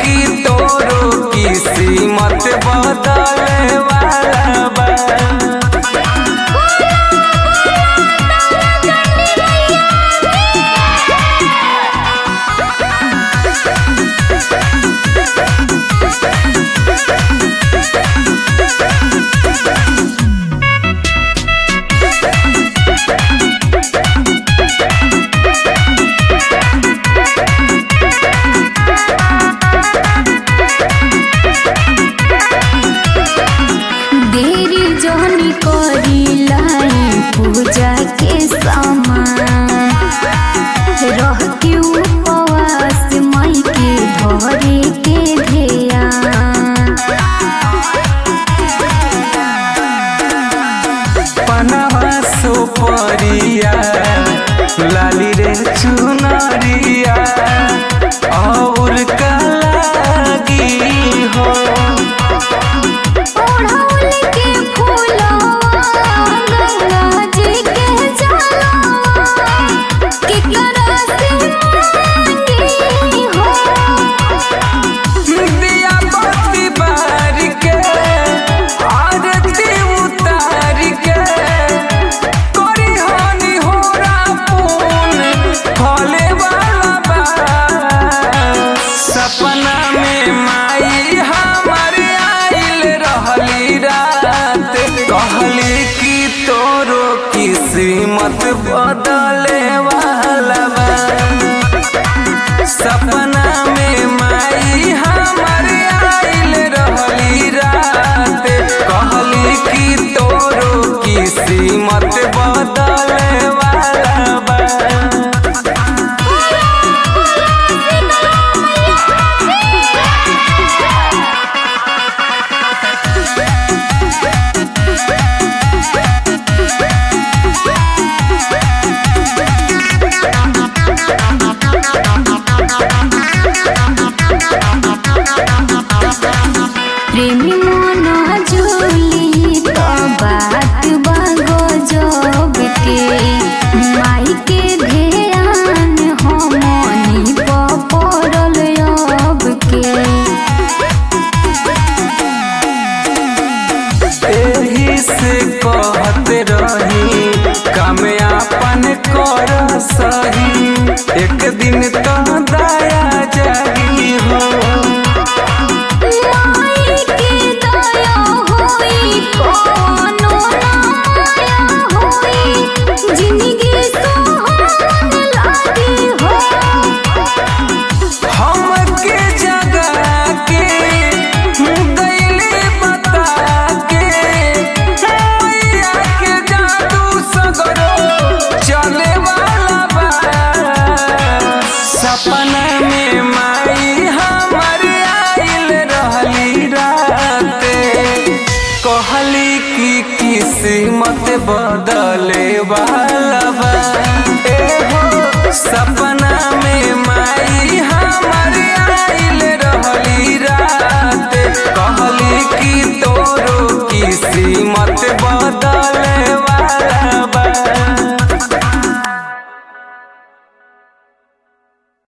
कि तोरो किस्मत बदले वाला बा। पूजा के सामान रह के उपवास माई के धरे के ध्यान। पनवा सुपरिया लाली रे चुनरिया और कलागी हो। सपना में माई हमारे आइल रहली रात, कहली कि तोरो किस्मत बदले वाला बा। सपना में माई हमारे आइल रहली रात, कहली कि तोरो किस्मत बदले वाला बा। प्रेमी मोना जुली तो बात बागो जब के माई के ध्यान हमनी पड़ल अब के। एही से कहत रही काम आपन कर सही, एक दिन तो दया जागी हो। सपना में माई हमारे आइल रहली रात, कहली कि किस्मत बदले वाला